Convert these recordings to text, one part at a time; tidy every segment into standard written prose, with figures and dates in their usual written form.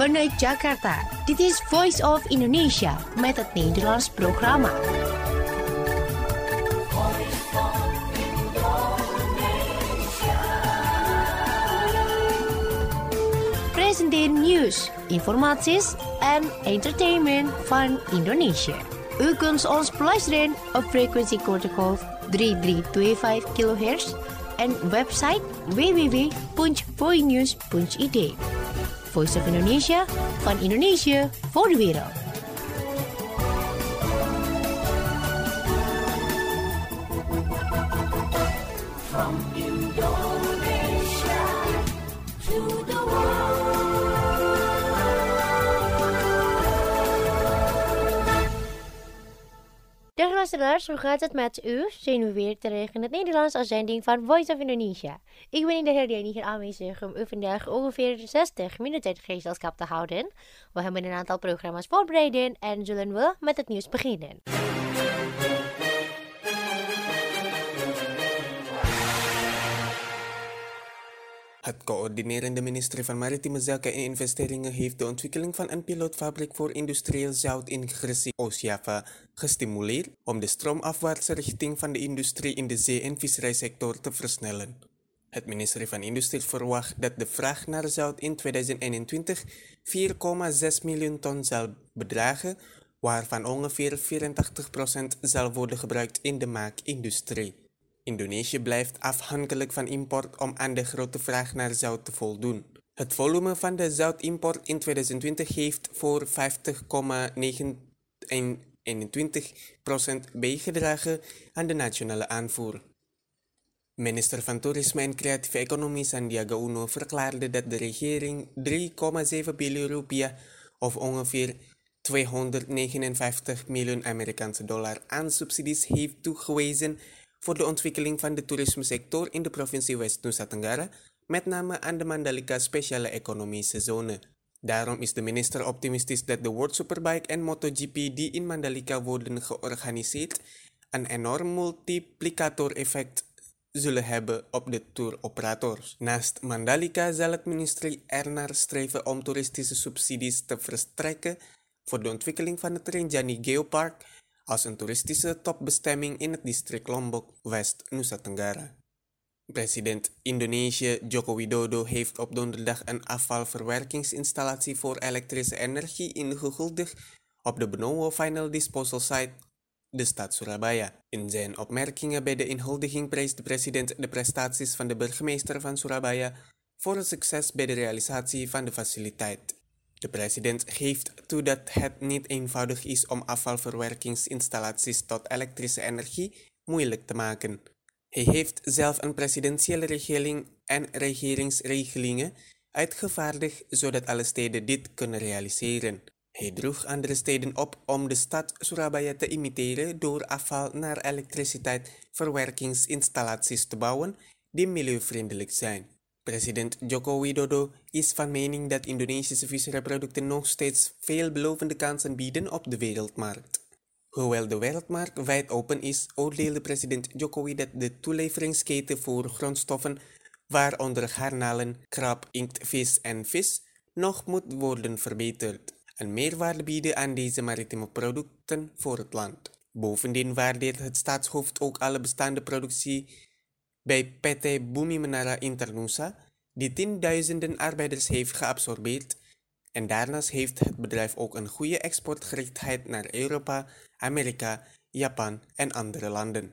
Vanuit Jakarta, dit is Voice of Indonesia met het Nederlands programma. Presenteren nieuws, informaties en entertainment van Indonesië. U kunt ons beluisteren op frequentiegolf 3325 kHz en website www.voinews.id. Voice of Indonesia, van Indonesië voor de wereld. From Indonesia to the world. Dag luisteraars, hoe gaat het met u? Zijn we weer terug in het Nederlands uitzending van Voice of Indonesia. Ik ben in de hele hier aanwezig om u vandaag ongeveer 60 minuten gezelschap te houden. We hebben een aantal programma's voorbereid en zullen we met het nieuws beginnen. Het coördinerende ministerie van Maritieme Zaken en Investeringen heeft de ontwikkeling van een pilootfabriek voor industrieel zout in Gresik, Oost-Java, gestimuleerd om de stroomafwaartse richting van de industrie in de zee- en visserijsector te versnellen. Het ministerie van Industrie verwacht dat de vraag naar zout in 2021 4,6 miljoen ton zal bedragen, waarvan ongeveer 84% zal worden gebruikt in de maakindustrie. Indonesië blijft afhankelijk van import om aan de grote vraag naar zout te voldoen. Het volume van de zoutimport in 2020 heeft voor 50,21% bijgedragen aan de nationale aanvoer. Minister van Toerisme en Creatieve Economie Sandiaga Uno verklaarde dat de regering 3,7 biljoen rupiah of ongeveer 259 miljoen Amerikaanse dollar aan subsidies heeft toegewezen voor de ontwikkeling van de toerismesector in de provincie West-Nusa Tenggara, met name aan de Mandalika Speciale Economische Zone. Daarom is de minister optimistisch dat de World Superbike en MotoGP die in Mandalika worden georganiseerd een enorm multiplicator-effect zullen hebben op de touroperators. Naast Mandalika zal het ministerie ernaar streven om toeristische subsidies te verstrekken voor de ontwikkeling van het Rinjani Geopark als een toeristische topbestemming in het district Lombok, West-Nusa Tenggara. President Indonesië Joko Widodo heeft op donderdag een afvalverwerkingsinstallatie voor elektrische energie ingehuldigd op de Benowo Final Disposal Site, de stad Surabaya. In zijn opmerkingen bij de inhuldiging prees de president de prestaties van de burgemeester van Surabaya voor het succes bij de realisatie van de faciliteit. De president geeft toe dat het niet eenvoudig is om afvalverwerkingsinstallaties tot elektrische energie moeilijk te maken. Hij heeft zelf een presidentiële regeling en regeringsregelingen uitgevaardigd zodat alle steden dit kunnen realiseren. Hij droeg andere steden op om de stad Surabaya te imiteren door afval naar elektriciteitsverwerkingsinstallaties te bouwen die milieuvriendelijk zijn. President Joko Widodo is van mening dat Indonesische visserijproducten nog steeds veelbelovende kansen bieden op de wereldmarkt. Hoewel de wereldmarkt wijd open is, oordeelde president Jokowi dat de toeleveringsketen voor grondstoffen, waaronder garnalen, krab, inktvis en vis, nog moet worden verbeterd en meerwaarde bieden aan deze maritieme producten voor het land. Bovendien waardeert het staatshoofd ook alle bestaande productie bij PT Bumi Menara Internusa, die tienduizenden arbeiders heeft geabsorbeerd, en daarnaast heeft het bedrijf ook een goede exportgerichtheid naar Europa, Amerika, Japan en andere landen.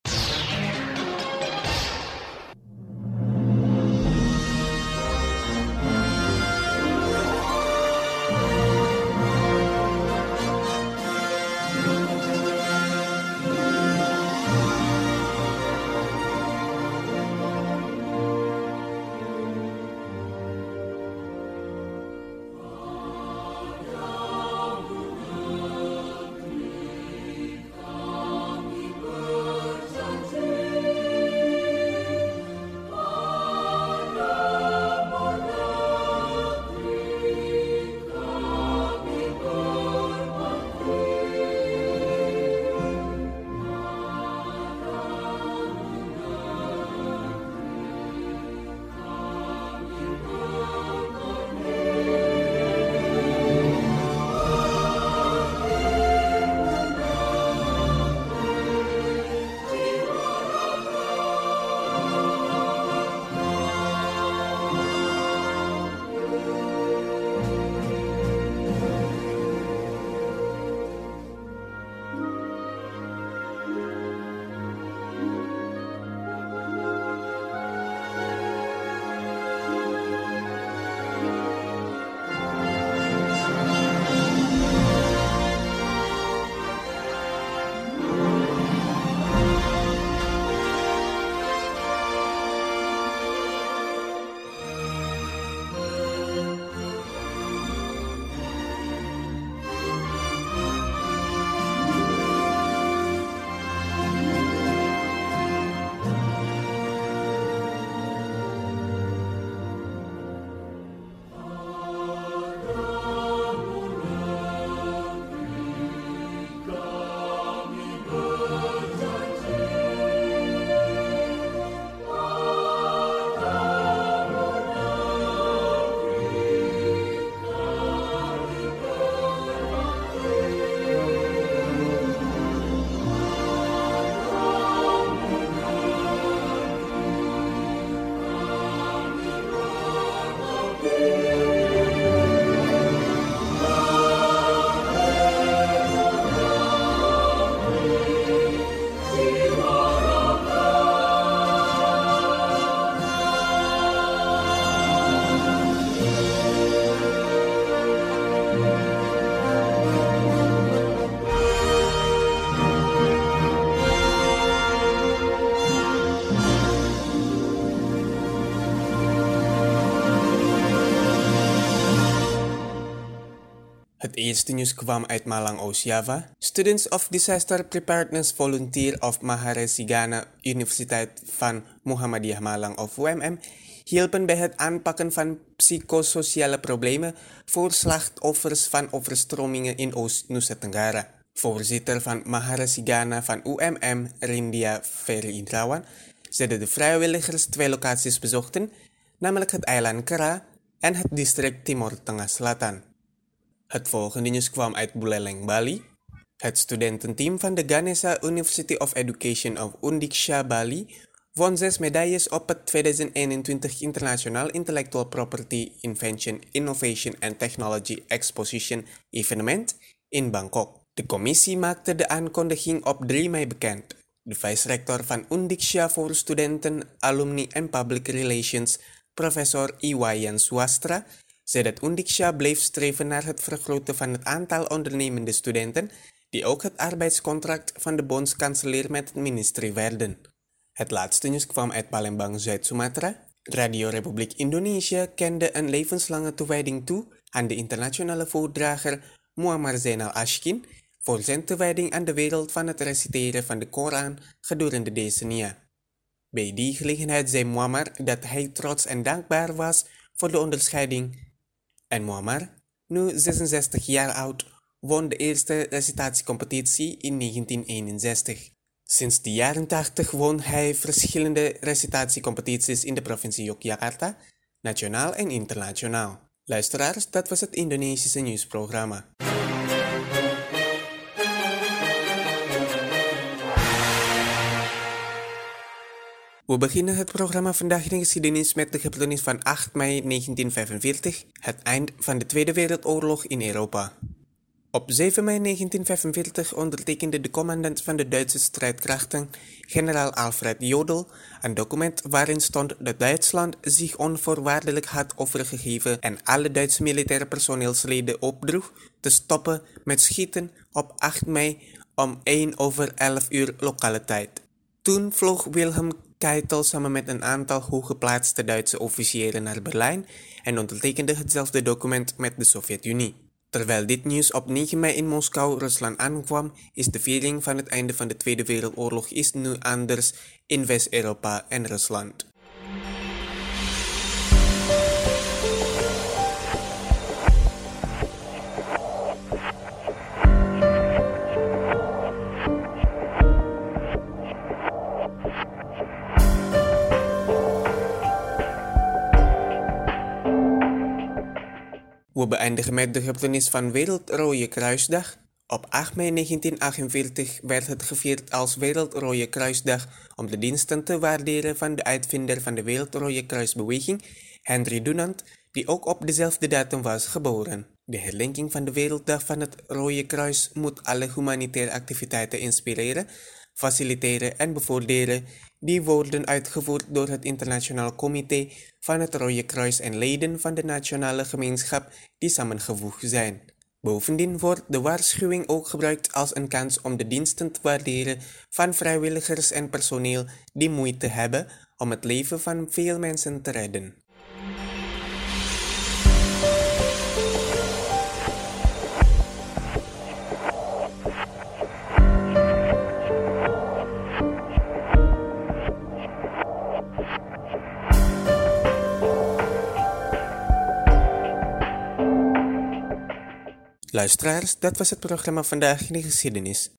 eerste nieuws kwam uit Malang, Oost-Java. Students of Disaster Preparedness Volunteer of Maharishi Gana Universiteit van Muhammadiyah Malang of UMM hielpen bij het aanpakken van psychosociale problemen voor slachtoffers van overstromingen in Oost-Nusa Tenggara. Voorzitter van Maharishi Gana van UMM, Rindia Ferry Indrawan, zei dat de vrijwilligers 2 locaties bezochten, namelijk het eiland Kera en het district Timor Tengah Selatan. Het volgende nieuws kwam uit Buleleng, Bali. Het studententeam van de Ganesha University of Education of Undiksha, Bali won 6 medailles op het 2021 International Intellectual Property Invention, Innovation and Technology Exposition evenement in Bangkok. De commissie maakte de aankondiging op 3 mei bekend. De vice-rector van Undiksha voor studenten, alumni en public relations, professor Iwayan Swastra, zei dat Undiksha bleef streven naar het vergroten van het aantal ondernemende studenten, die ook het arbeidscontract van de bondskanselier met het ministerie werden. Het laatste nieuws kwam uit Palembang, Zuid-Sumatra. Radio Republiek Indonesië kende een levenslange toewijding toe aan de internationale voordrager Muammar Zainal Ashkin voor zijn toewijding aan de wereld van het reciteren van de Koran gedurende decennia. Bij die gelegenheid zei Muammar dat hij trots en dankbaar was voor de onderscheiding. En Muammar, nu 66 jaar oud, won de eerste recitatiecompetitie in 1961. Sinds de jaren 80 won hij verschillende recitatiecompetities in de provincie Yogyakarta, nationaal en internationaal. Luisteraars, dat was het Indonesische nieuwsprogramma. We beginnen het programma Vandaag in de Geschiedenis met de gebeurtenis van 8 mei 1945, het eind van de Tweede Wereldoorlog in Europa. Op 7 mei 1945 ondertekende de commandant van de Duitse strijdkrachten, generaal Alfred Jodl, een document waarin stond dat Duitsland zich onvoorwaardelijk had overgegeven en alle Duitse militaire personeelsleden opdroeg te stoppen met schieten op 8 mei om 11:01 lokale tijd. Toen vloog Wilhelm Keitel samen met een aantal hooggeplaatste Duitse officieren naar Berlijn en ondertekende hetzelfde document met de Sovjet-Unie. Terwijl dit nieuws op 9 mei in Moskou, Rusland aankwam, is de viering van het einde van de Tweede Wereldoorlog is nu anders in West-Europa en Rusland. We beëindigen met de gebeurtenis van Wereldrode Kruisdag. Op 8 mei 1948 werd het gevierd als Wereldrode Kruisdag om de diensten te waarderen van de uitvinder van de Wereldrode Kruisbeweging, Henry Dunant, die ook op dezelfde datum was geboren. De herdenking van de Werelddag van het Rode Kruis moet alle humanitaire activiteiten inspireren, faciliteren en bevorderen die worden uitgevoerd door het Internationaal Comité van het Rode Kruis en leden van de nationale gemeenschap die samengevoegd zijn. Bovendien wordt de waarschuwing ook gebruikt als een kans om de diensten te waarderen van vrijwilligers en personeel die moeite hebben om het leven van veel mensen te redden. Luisteraars, dat was het programma Vandaag in de Geschiedenis.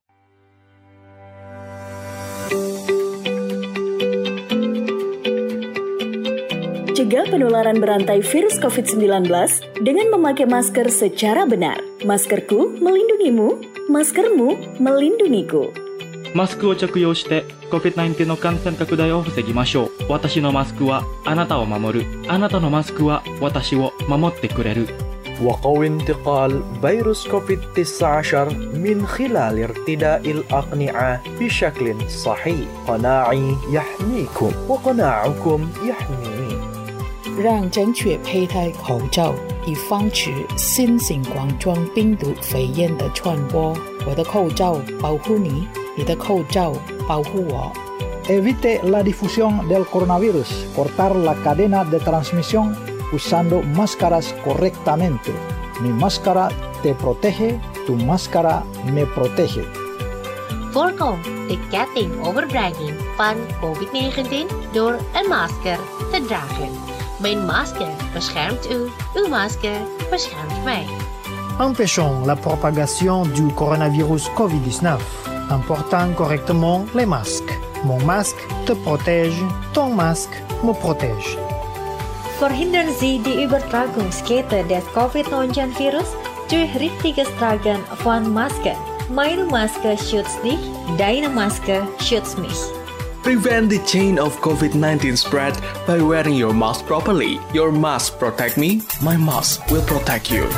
Cegah penularan berantai virus COVID-19 dengan memakai masker secara benar. Maskerku melindungimu, maskermu melindungiku. マスクを着用して COVID-19 の感染拡大を防ぎましょう。私のマスクはあなたを守る。あなたのマスクは私を守ってくれる。 وقوي انتقال فيروس كوفيد-19 من خلال ارتداء الأقنعة بشكل صحيح. قناعي يحميكم وقناعكم يحميني. 让正确佩戴口罩，以防止新型冠状病毒肺炎的传播。我的口罩保护你，你的口罩保护我。 Evite la difusión del coronavirus. Cortar la cadena de transmisión usando máscaras correctamente. Mi máscara te protege, tu máscara me protege. Voorkom de ketting overdraging van COVID-19 door een masker te dragen. Mijn masker beschermt u, uw masker beschermt mij. Empêchons la propagation du coronavirus COVID-19 en portant correctement les masques. Mon masque te protège, ton masque me protège. Verhindern Sie die Übertragungskette des COVID-19-Virus durch richtiges Tragen von Masken. Meine Maske schützt dich, deine Maske schützt mich. Prevent the chain of COVID-19 spread by wearing your mask properly. Your mask protect me, my mask will protect you.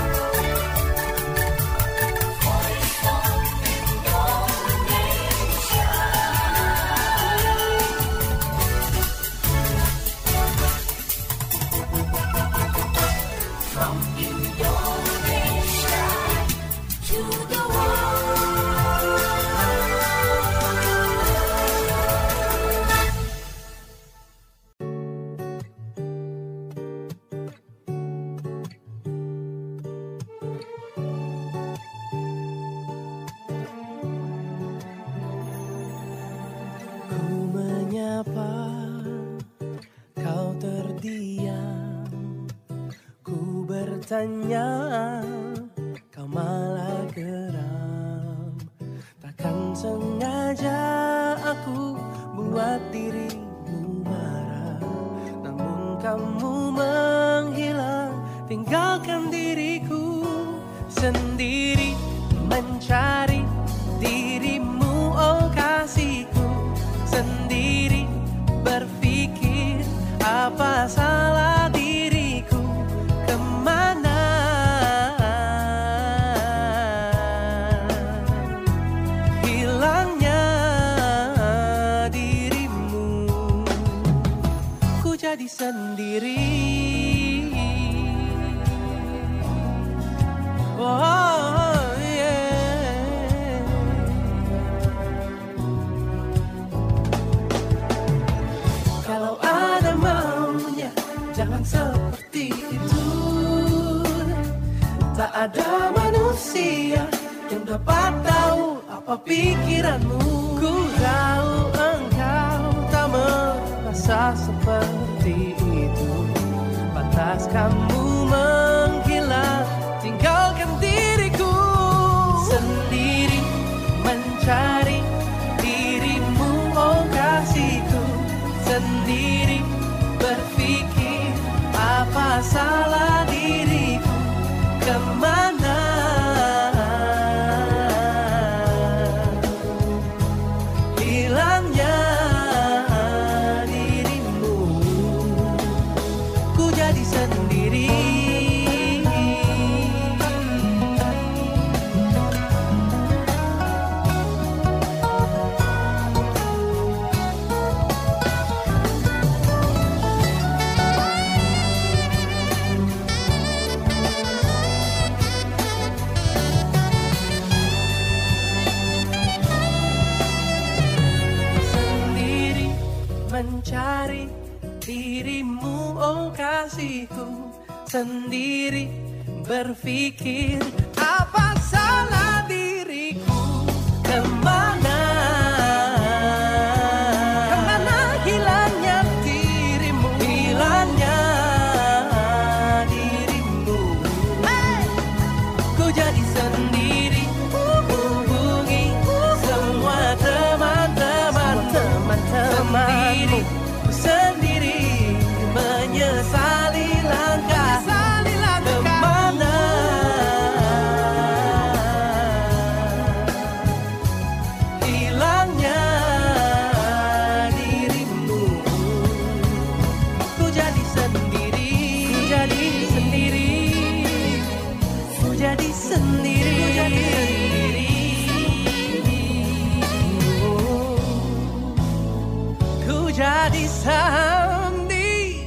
Kau terdiam, ku bertanya, kau malah geram. Takkan sengaja aku buat dirimu marah, namun kamu menghilang, tinggalkan diriku sendiri mencari dirimu, oh kasihku, sendiri berpikir apa salah diriku, kemana hilangnya dirimu, ku jadi sendiri. Oh yeah. Kalau ada maunya, jangan seperti itu. Tak ada manusia yang dapat tahu apa pikiranmu. Ku tahu engkau tak merasa seperti itu. Pantas kamu menghilang, tinggalkan diriku sendiri mencari dirimu, oh kasihku, sendiri berpikir apa salah diriku, kemana hilangnya dirimu, ku jadi sendiri. Mencari dirimu, oh kasihku, sendiri berpikir apa salah diriku, kemana hilangnya dirimu, hilangnya dirimu, hey! Ku jadi sendiri, hubungi semua teman-teman, sendiri, sendiri menyesali langkah, kemana hilangnya dirimu, ku jadi sendiri, ku jadi sendiri, ku jadi sendiri, ku jadi sendiri. Jadi sendiri.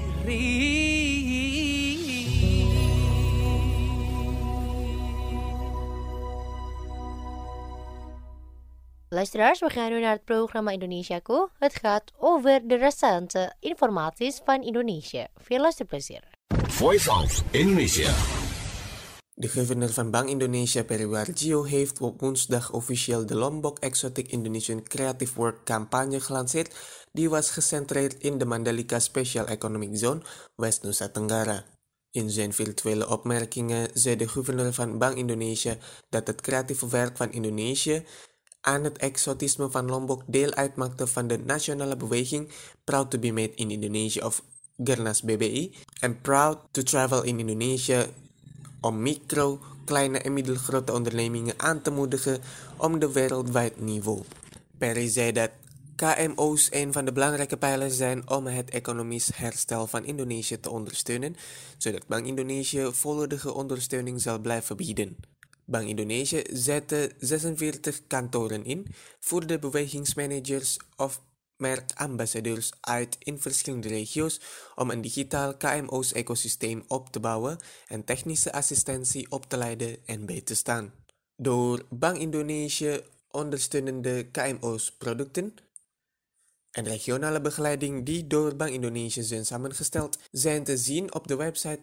Luisteraars, we gaan nu naar het programma Indonesiaku. Het gaat over de recente informaties van Indonesië. Veel luisterplezier. Voice of Indonesia. De governor van Bank Indonesia Periwarjo heeft op woensdag officieel de Lombok Exotic Indonesian Creative Work campagne gelanceerd, die was gecentreerd in de Mandalika Special Economic Zone, West Nusa Tenggara. In zijn virtuele opmerkingen zei de gouverneur van Bank Indonesia dat het creatieve werk van Indonesië aan het exotisme van Lombok deel uitmaakte van de nationale beweging Proud to be Made in Indonesia of Gernas BBI en Proud to Travel in Indonesia om micro, kleine en middelgrote ondernemingen aan te moedigen om de wereldwijd niveau. Perry zei dat KMO's een van de belangrijke pijlers zijn om het economisch herstel van Indonesië te ondersteunen, zodat Bank Indonesië volledige ondersteuning zal blijven bieden. Bank Indonesië zette 46 kantoren in voor de bewegingsmanagers of merkambassadeurs uit in verschillende regio's om een digitaal KMO's-ecosysteem op te bouwen en technische assistentie op te leiden en bij te staan. Door Bank Indonesië ondersteunen de KMO's producten en regionale begeleiding die door Bank Indonesië zijn samengesteld, zijn te zien op de website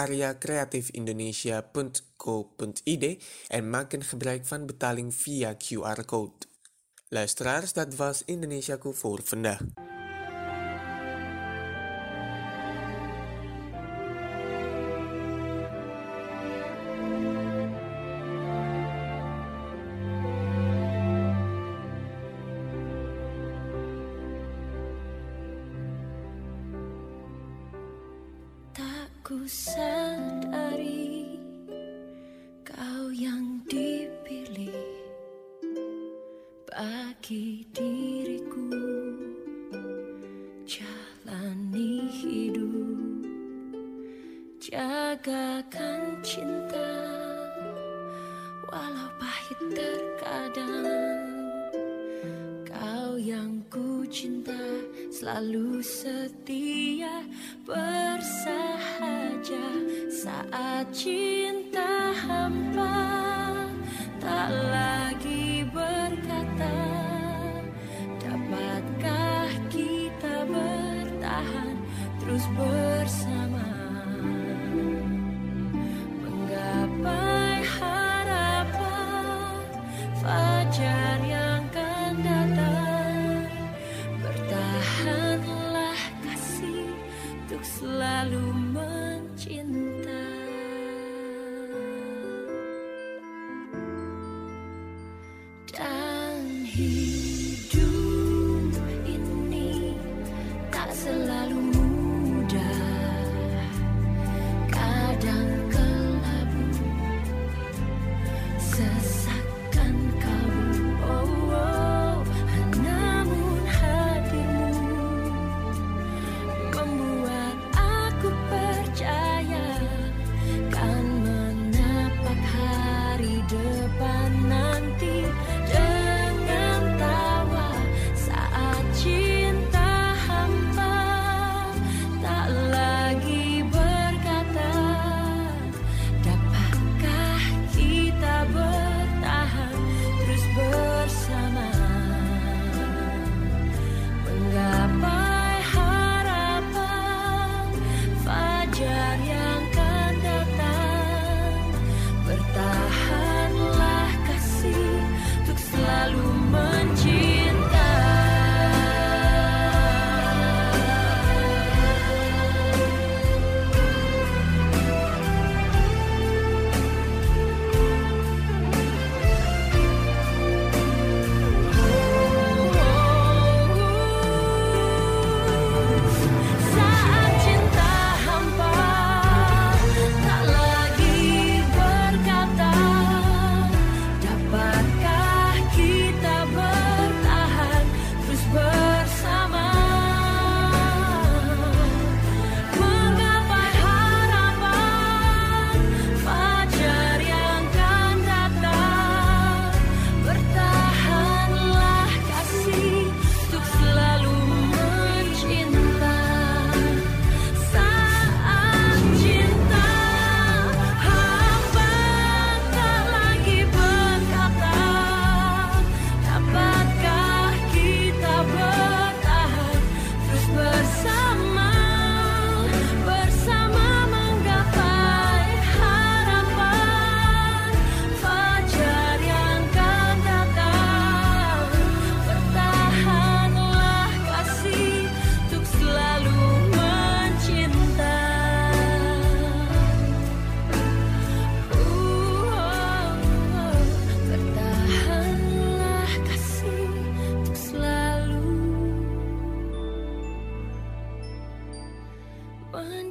karyakreatifindonesia.co.id en maken gebruik van betaling via QR-code. Luisteraars, dat was Indonesiaku voor vandaag. Tak ku sadari kau yang dipilih bagi diriku, jalani hidup, jagakan cinta, walau pahit terkadang. Kau yang ku cinta, selalu setia, bersahaja saat cinta hampa. Tak lagi berkata, dapatkah kita bertahan terus bersama, menggapai harapan fajar yang akan datang. Bertahanlah kasih untuk selalu mencinta. Dan hidup ini tak selalu mudah.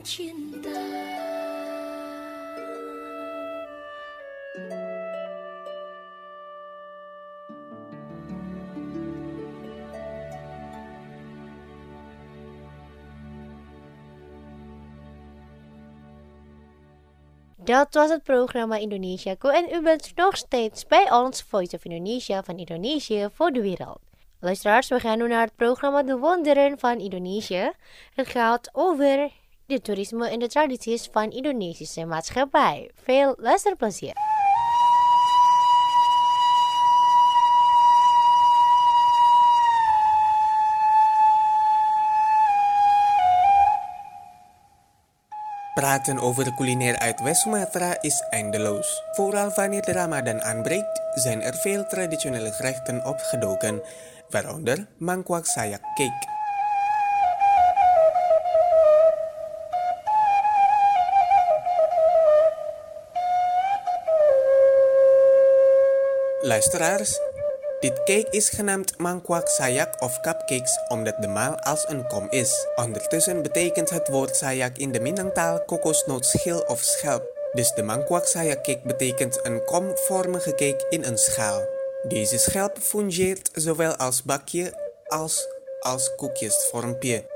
cinta. Dat was het programma Indonesiaku en u bent nog steeds bij ons Voice of Indonesia van Indonesië voor de wereld. Luisteraars, we gaan nu naar het programma De Wonderen van Indonesië. Het gaat over de toerisme en de tradities van Indonesische maatschappij. Veel luisterplezier. Praten over culinair uit West-Sumatra is eindeloos. Vooral wanneer de Ramadan aanbreekt, zijn er veel traditionele gerechten opgedoken, waaronder mangkok sayak cake. Luisteraars, dit cake is genaamd mangkok sayak of cupcakes omdat de maal als een kom is. Ondertussen betekent het woord sayak in de Minangtaal kokosnootschil of schelp. Dus de mangkok sayak cake betekent een komvormige cake in een schaal. Deze schelp fungeert zowel als bakje als koekjesvormpje.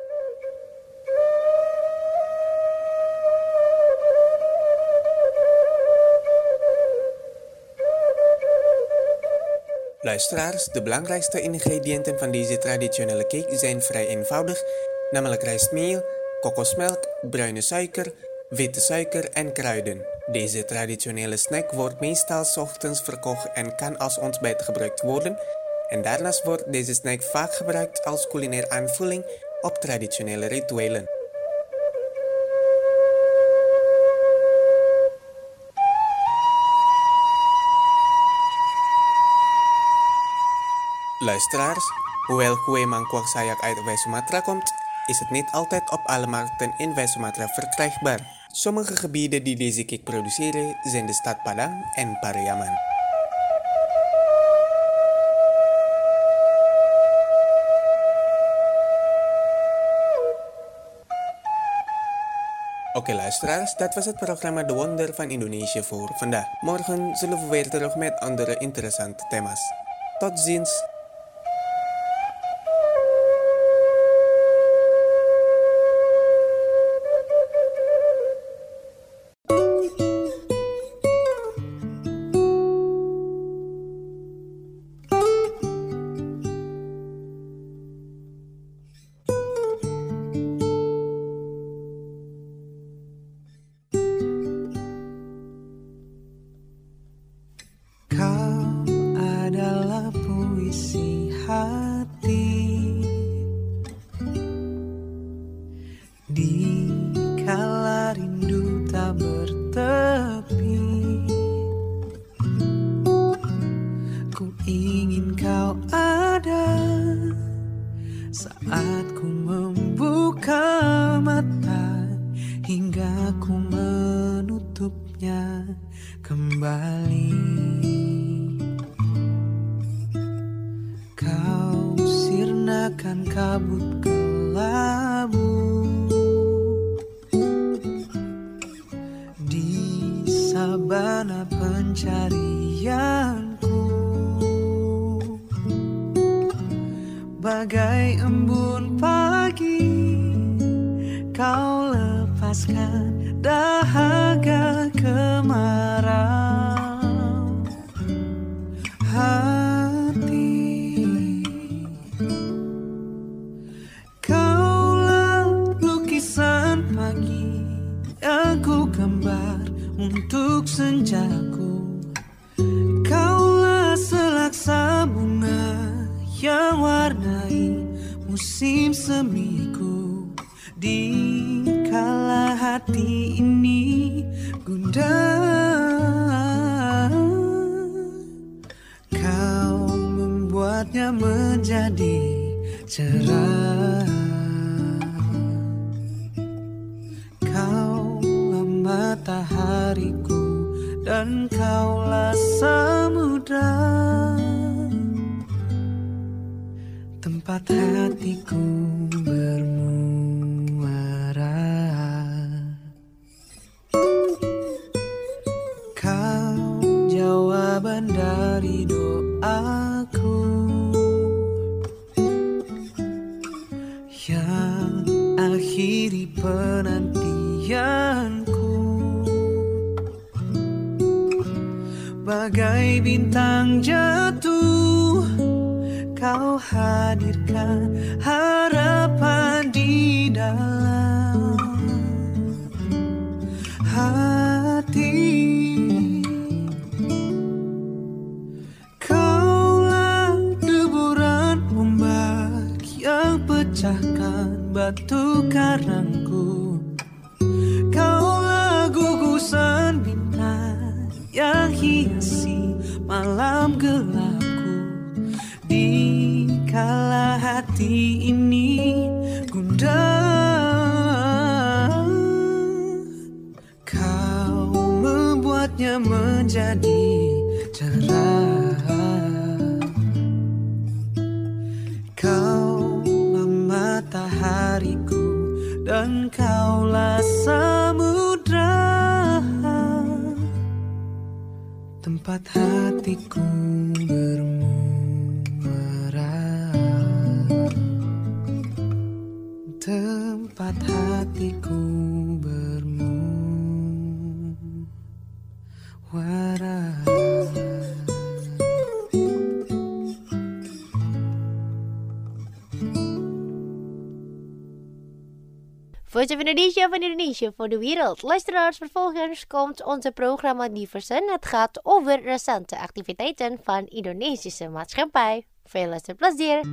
Luisteraars, de belangrijkste ingrediënten van deze traditionele cake zijn vrij eenvoudig, namelijk rijstmeel, kokosmelk, bruine suiker, witte suiker en kruiden. Deze traditionele snack wordt meestal 's ochtends verkocht en kan als ontbijt gebruikt worden. En daarnaast wordt deze snack vaak gebruikt als culinaire aanvulling op traditionele rituelen. Luisteraars, hoewel kue mangkok sayak uit West-Sumatra komt, is het niet altijd op alle markten in West-Sumatra verkrijgbaar. Sommige gebieden die deze cake produceren zijn de stad Padang en Pariaman. Oké luisteraars, dat was het programma De Wonder van Indonesië voor vandaag. Morgen zullen we weer terug met andere interessante thema's. Tot ziens! Bagai embun pagi, kau lepaskan dahaga kemarau hati. Kaulah lukisan pagi yang ku gambar untuk senjaku. Kaulah selaksa bunga yang warnai musim semiku. Di kala hati ini gundah, kau membuatnya menjadi cerah. Kaulah matahariku dan kaulah samudra, tempat hatiku bermuara. yang akhiri penantianku. Bagai bintang jatuh, kau hadirkan harapan di dalam hati. Kaulah deburan ombak yang pecahkan batu karangku. Kaulah gugusan bintang yang hiasi malam gelapku. Di kala hati ini gundah, kau membuatnya menjadi cerah. Kau matahariku dan kaulah samudra, tempat hatiku tempat hatiku bermuara. Voice of Indonesia van Indonesia voor de wereld. Luisteraars, vervolgens komt onze programma Diversen. Het gaat over recente activiteiten van Indonesische maatschappij. Veel luisterplezier.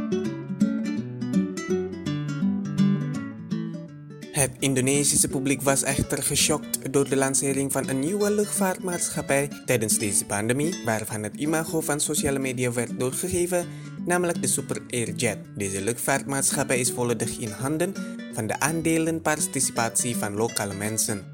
Het Indonesische publiek was echter geschokt door de lancering van een nieuwe luchtvaartmaatschappij tijdens deze pandemie, waarvan het imago van sociale media werd doorgegeven, namelijk de Super Airjet. Deze luchtvaartmaatschappij is volledig in handen van de aandelenparticipatie van lokale mensen.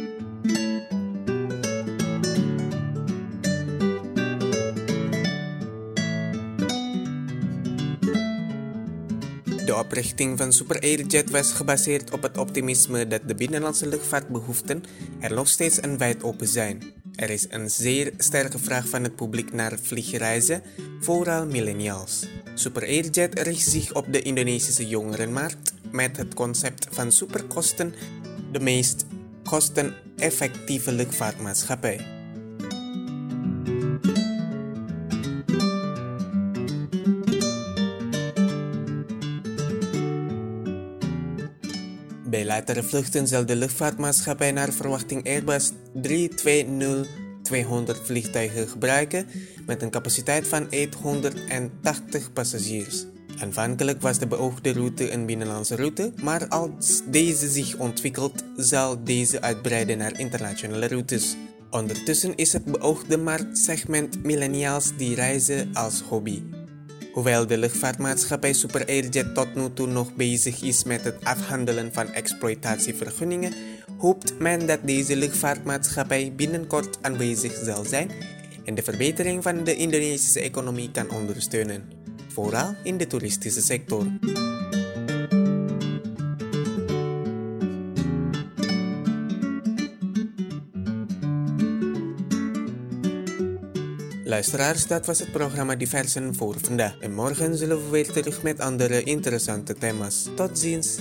De oprichting van Super Airjet was gebaseerd op het optimisme dat de binnenlandse luchtvaartbehoeften er nog steeds een wijd open zijn. Er is een zeer sterke vraag van het publiek naar vliegreizen, vooral millennials. Super Airjet richt zich op de Indonesische jongerenmarkt met het concept van superkosten, de meest kosteneffectieve luchtvaartmaatschappij. Bij latere vluchten zal de luchtvaartmaatschappij naar verwachting Airbus 320-200 vliegtuigen gebruiken met een capaciteit van 880 passagiers. Aanvankelijk was de beoogde route een binnenlandse route, maar als deze zich ontwikkelt, zal deze uitbreiden naar internationale routes. Ondertussen is het beoogde marktsegment millennials die reizen als hobby. Hoewel de luchtvaartmaatschappij Super Airjet tot nu toe nog bezig is met het afhandelen van exploitatievergunningen, hoopt men dat deze luchtvaartmaatschappij binnenkort aanwezig zal zijn en de verbetering van de Indonesische economie kan ondersteunen, vooral in de toeristische sector. Luisteraars, dat was het programma Diversen voor vandaag. En morgen zullen we weer terug met andere interessante thema's. Tot ziens!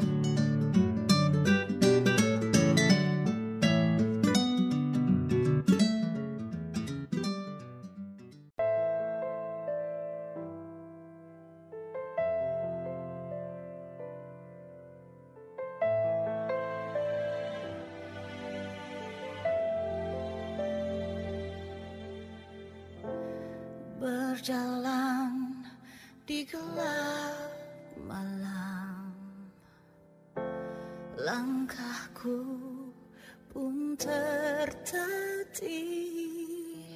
Berjalan di gelap malam, langkahku pun tertatih,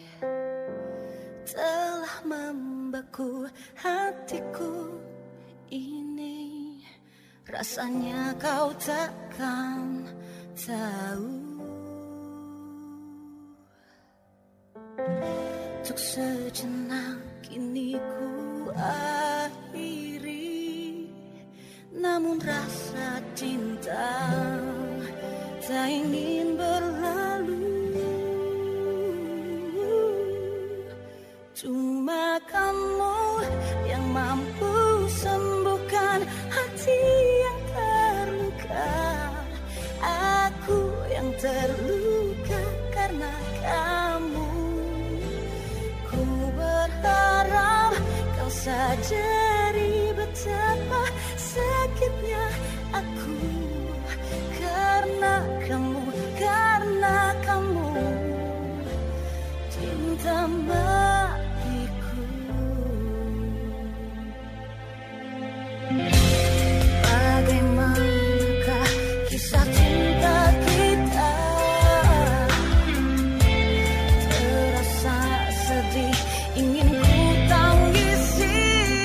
telah membeku hatiku ini, rasanya kau takkan tahu. Untuk sejenak kini ku akhiri, namun rasa cinta tak ingin berlalu. Cuma kamu yang mampu sembuhkan hati sadari betapa sakitnya aku karena kamu cinta matiku. Bagaimanakah kisah cinta kita? Terasa sedih, ingin ku tangisi,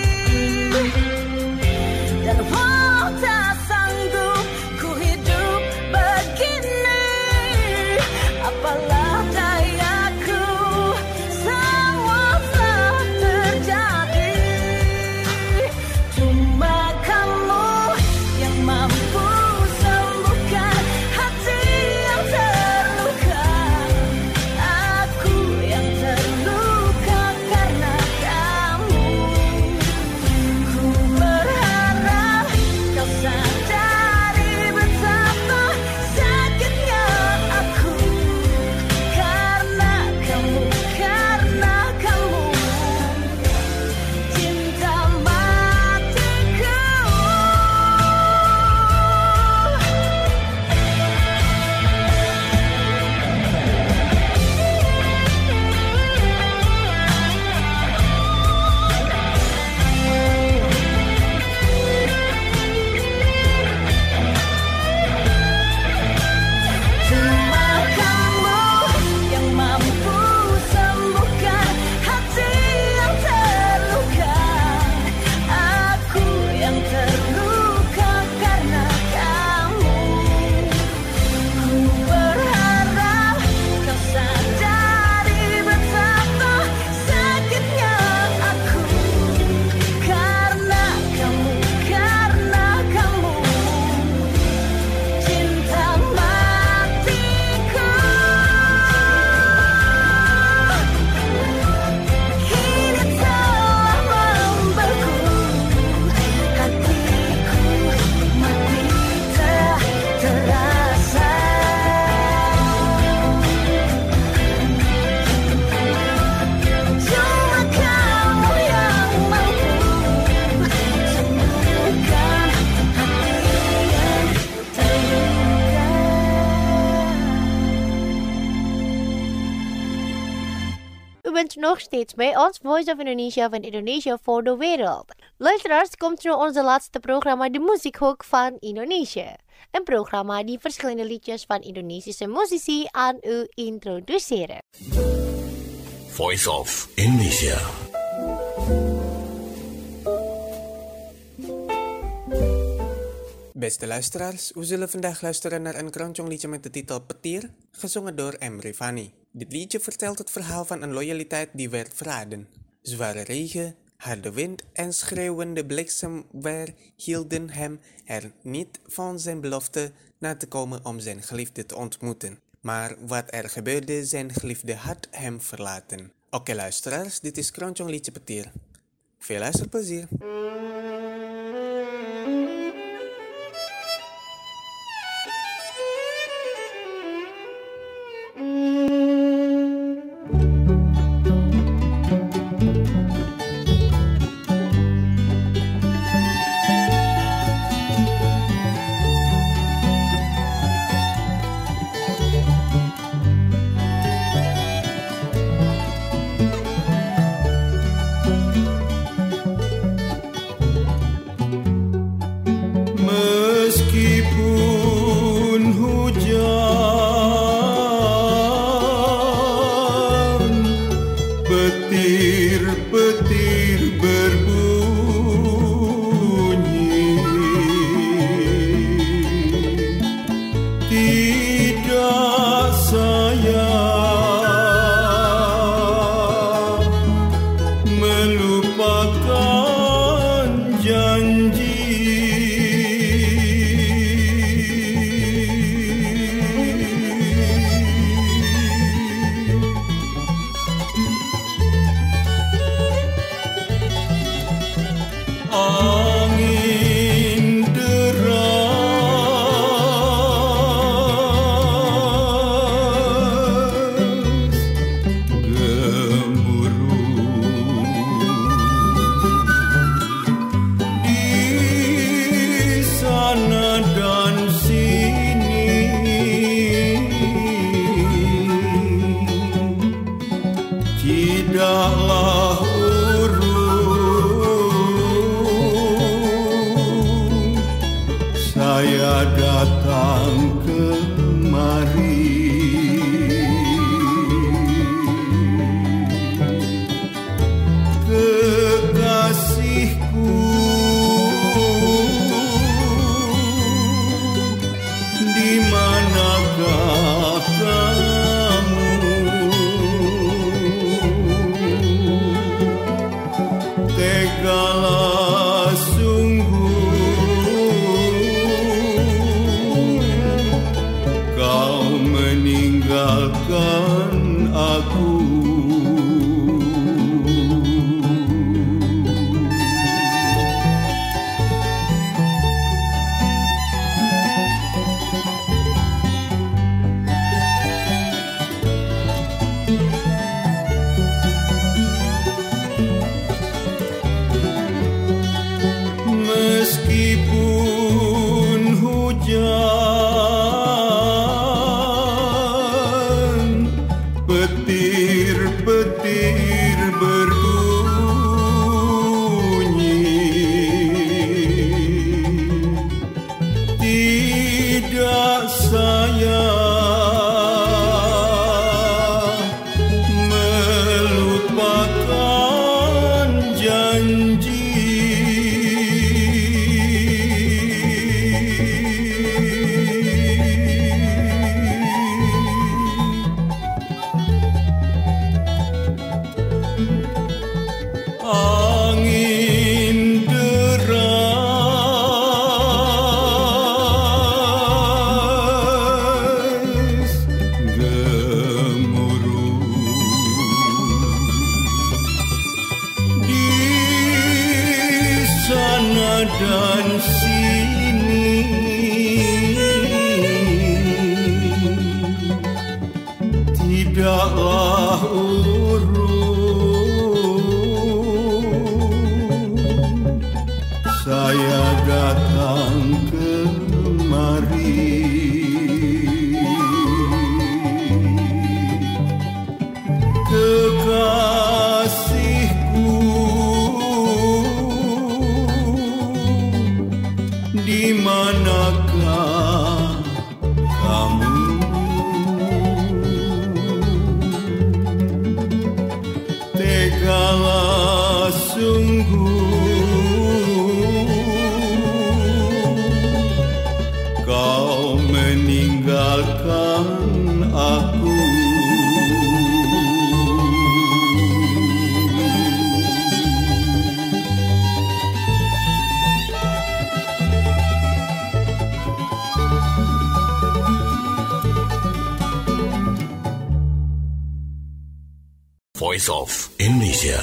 dan walau tak sanggup ku hidup begini, apalah dayaku, semua telah terjadi. Cuma kamu yang mampu sembuhkan hati yang terluka, aku yang terluka karena kamu. Ku berharap kau sadari betapa sakitnya aku karena kamu cinta matiku. Cuma kamu yang mampu sembuhkan hati yang terluka, aku yang terluka karena kamu. Ku berharap kau sadari betapa sakitnya aku karena kamu cinta matiku. Kini telah membeku, hatiku mati tak terasa. Cuma kamu yang mampu sembuhkan hati yang terluka. U bent nog steeds bij ons Voice of Indonesia van Indonesia voor de wereld. Luisteraars, komt nu onze laatste programma De Muziekhoek van Indonesië. Een programma die verschillende liedjes van Indonesische muzici aan u introduceren. Voice of Indonesia. Beste luisteraars, we zullen vandaag luisteren naar een Keroncong liedje met de titel Petir, gezongen door M. Rifani. Dit liedje vertelt het verhaal van een loyaliteit die werd verraden. Zware regen, harde wind en schreeuwende bliksemweer hielden hem er niet van zijn belofte na te komen om zijn geliefde te ontmoeten. Maar wat er gebeurde, zijn geliefde had hem verlaten. Oké luisteraars, dit is Keroncong liedje Petir. Veel luisterplezier. Saya datang kemari, kekasihku, di manakah kamu? Tegalah kau meninggalkan aku. Meskipun hujan, petir-petir berbunyi, tidak saya melupakan janji. Angin deras gemuruh di sana dan sini, tidaklah saya datang kemari, kekasihku, di manakah kamu? Tegalah kau meninggalkan aku. Voice of Indonesia.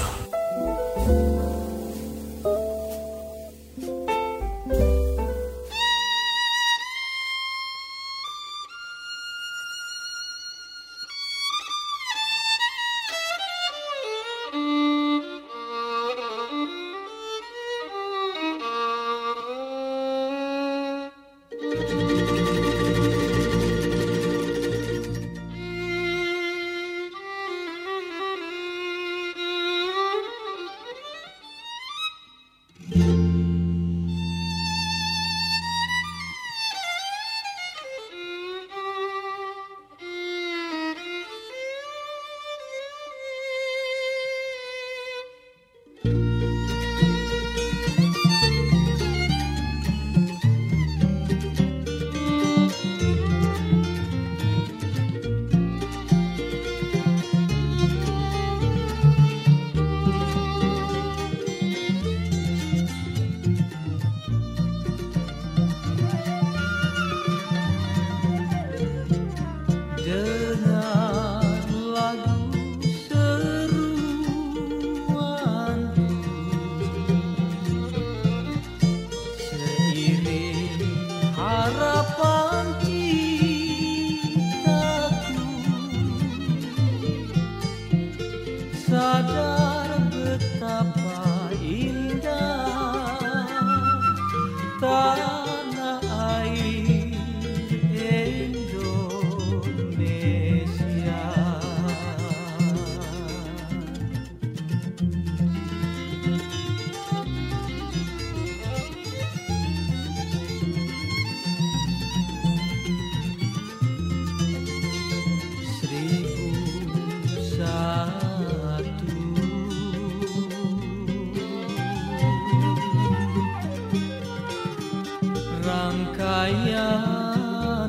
rangkaian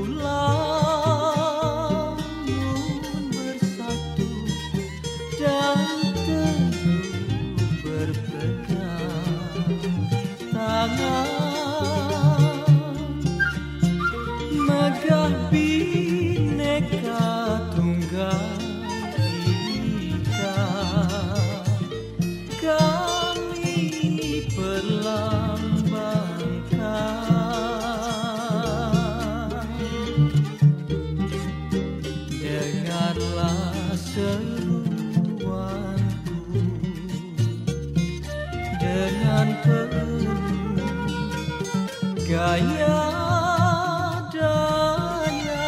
pulang bersatu dan teguh berpegang tangan, megah Bhinneka Tunggal Ika, kami perlambangkan. Dengarlah seruanku dengan penuh gaya daya,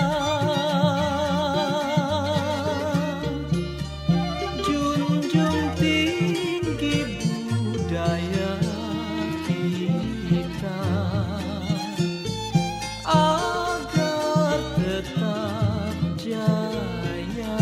junjung tinggi budaya kita agar tetap jaya.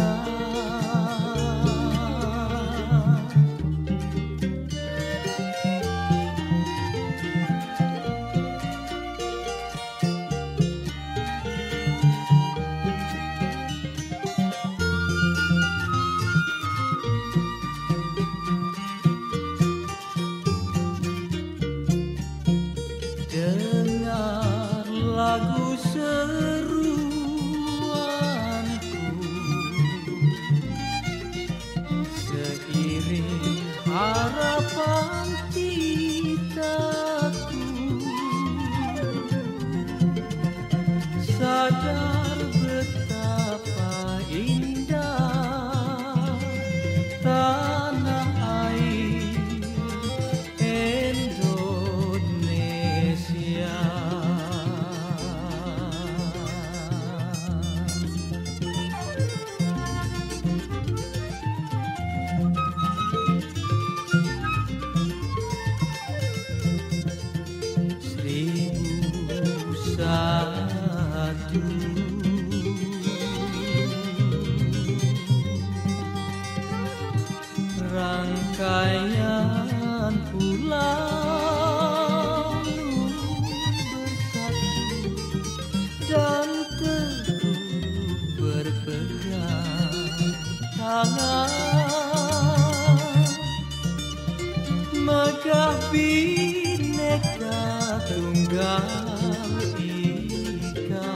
Dengar lagu seruanku, seiring harapan citaku, sadar betapa indah tanah air Indonesia. Seribu satu rangkaian pulang bersatu dan teguh berpegang tangan, megah Bhinneka Tunggal Ika,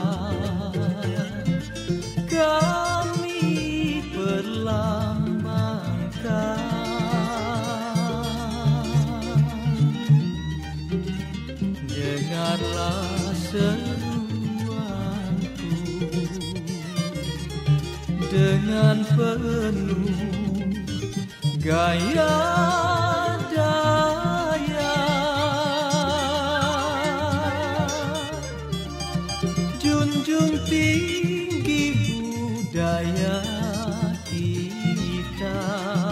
kami perlambangkan. Dengarlah seruanku dengan penuh gaya daya, junjung tinggi budaya kita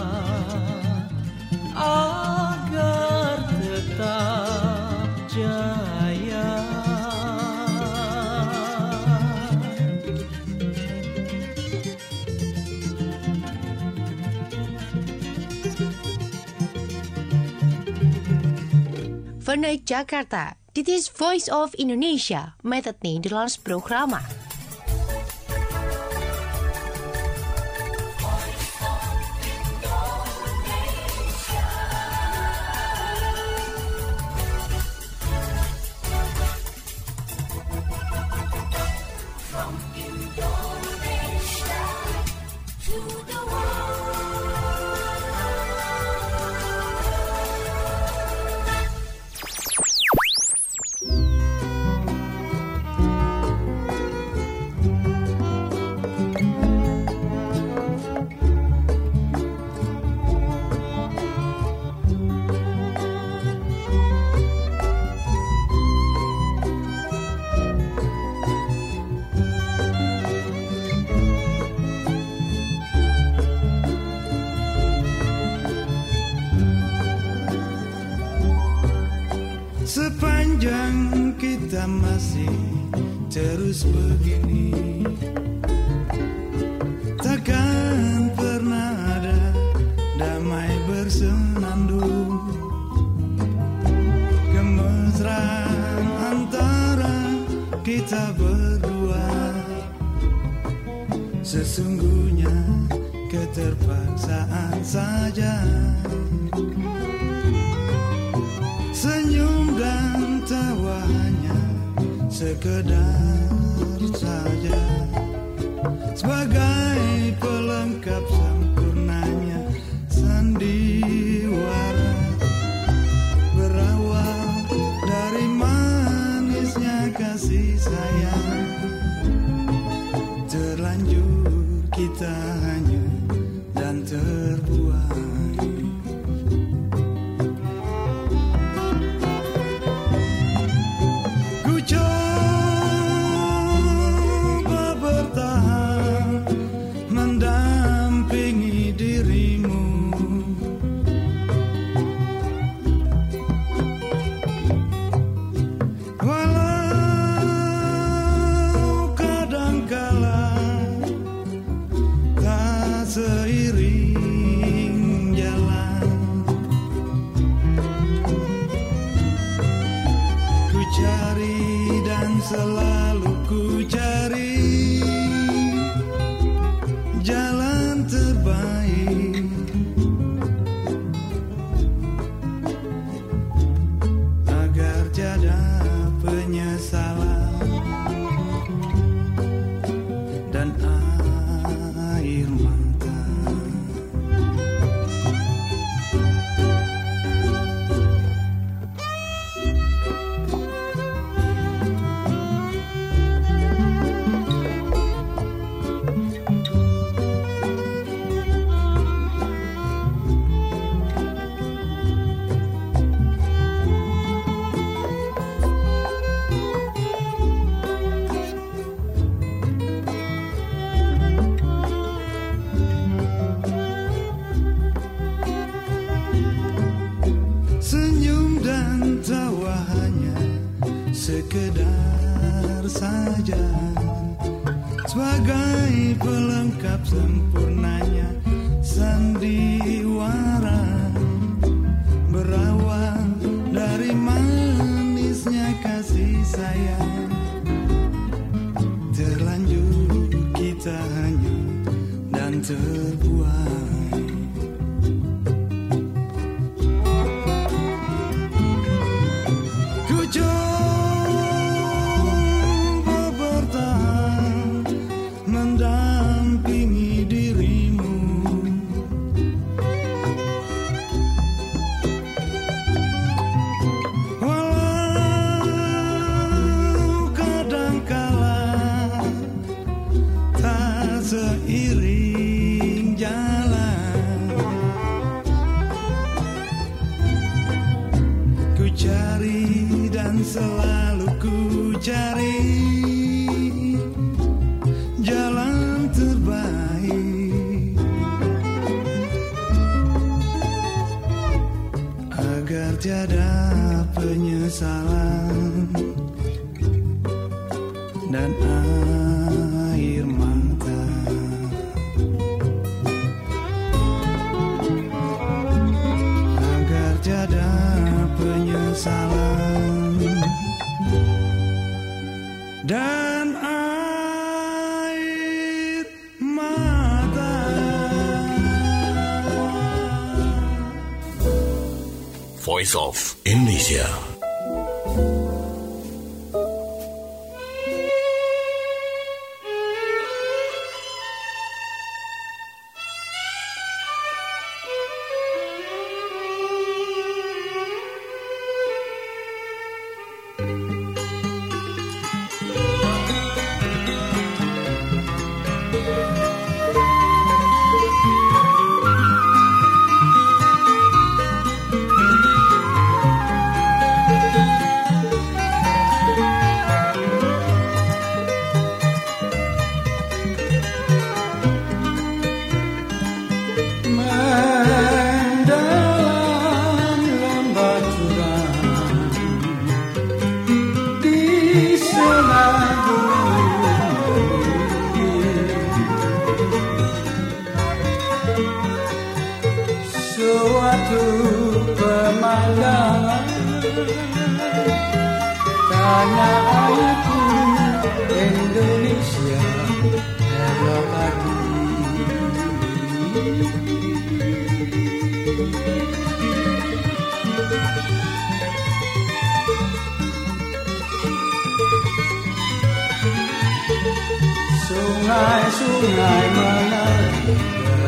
agar tetap jaya. Vanuit Jakarta, dit is Voice of Indonesia met het Nederlands programma. Sepanjang kita masih terus begini, takkan pernah ada damai bersenandung. Kemesraan antara kita berdua. Sesungguhnya keterpaksaan saja. Senyum dan tawa hanya sekedar saja, sebagai pelengkap sempurnanya sandiwara. Berawal dari manisnya kasih sayang, terlanjur kita hanya dan terbuai. Ku coba bertahan, mendampingi dirimu. Walau kadangkala tak seiring jalan, ku cari dan selalu ku cari jalan terbaik agar tiada penyesalan dan air mata. Senyum dan tawa hanya sekedar saja, sebagai pelengkap sempurnanya sandiwara. Berawal dari manisnya kasih sayang, terlanjur kita hanya dan terbuai. Ku coba bertahan, mendampingi dirimu. Walau kadangkala tak seiring jalan, ku cari dan selalu ku cari jalan terbaik agar tiada penyesalan dan air mata. Agar tiada penyesalan dan air mata. Voice of Indonesia. Mendalam lembah curang di suatu pemandangan tanah airku Sungai-sungai mengalir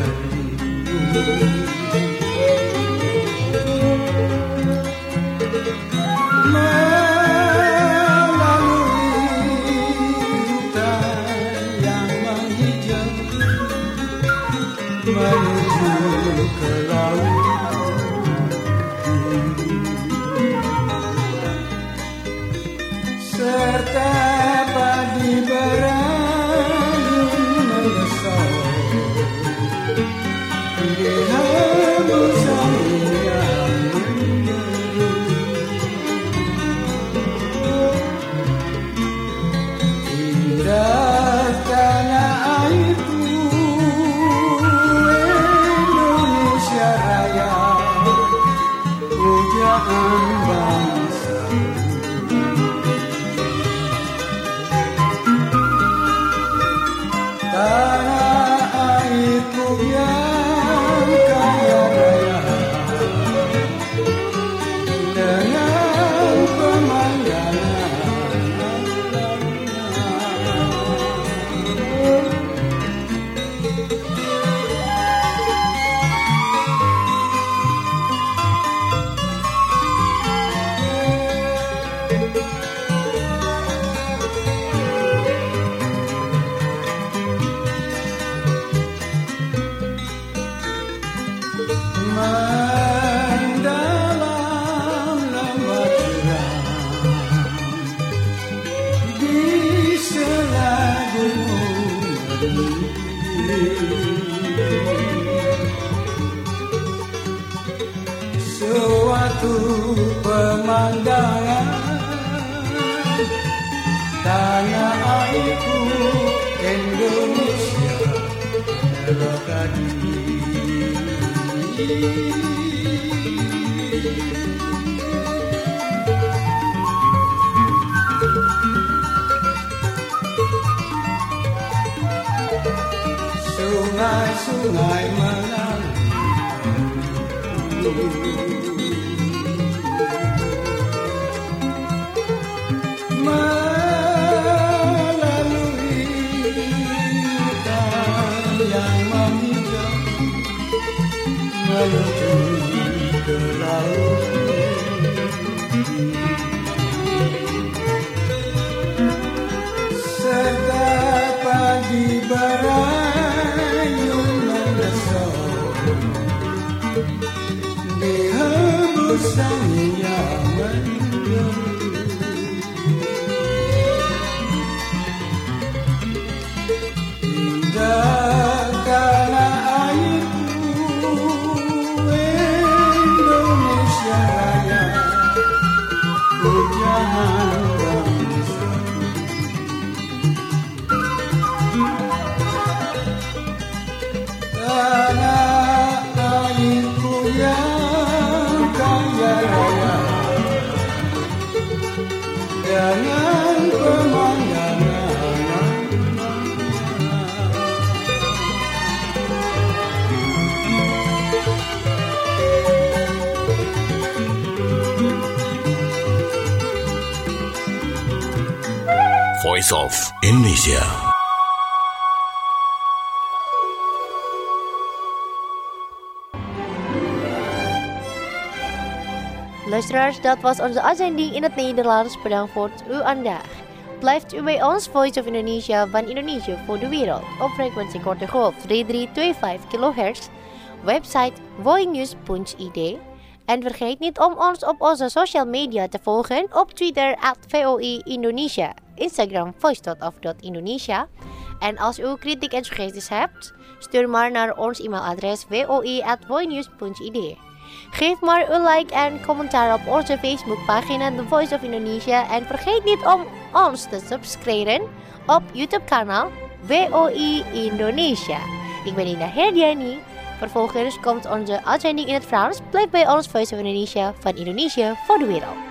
melalui hutan yang menghijau menuju ke laut, serta padi berayun mengesau di hembusan yang menderu. Indah tanah airku Indonesia Raya, pujaan bangsa. Tanah airku yang kaya raya dengan pemandangan mendalam lembah jurang di sela gunung suatu pemandangan tanah airku Indonesia melekati. Sungai-sungai mengalir melalui hutan yang menghijau menuju ke laut, serta pagi berayun mengesau di hembusan yang menderu. Indah tanah airku Indonesia Raya, pujaan bangsa. Tanah airku yang kaya raya dengan pemandangan Voice of Indonesia. Luisteraars, dat was onze uitzending in het Nederlands. Bedankt voor uw aandacht. Blijft u bij ons, Voice of Indonesia van Indonesië voor de wereld. Op frequentie korte golf 3325 kHz. Website voinews.id. En vergeet niet om ons op onze social media te volgen. Op Twitter @VOI Indonesia. Instagram voice.of.indonesia. En als u kritiek en suggesties hebt, stuur maar naar ons e-mailadres voi@voinews.id. Geef maar een like en commentaar op onze Facebookpagina The Voice of Indonesia. En vergeet niet om ons te subscriben op YouTube-kanaal VOI Indonesia. Ik ben Ina Herdiani. Vervolgens komt onze uitzending in het Frans. Blijf bij ons Voice of Indonesia van Indonesië voor de wereld.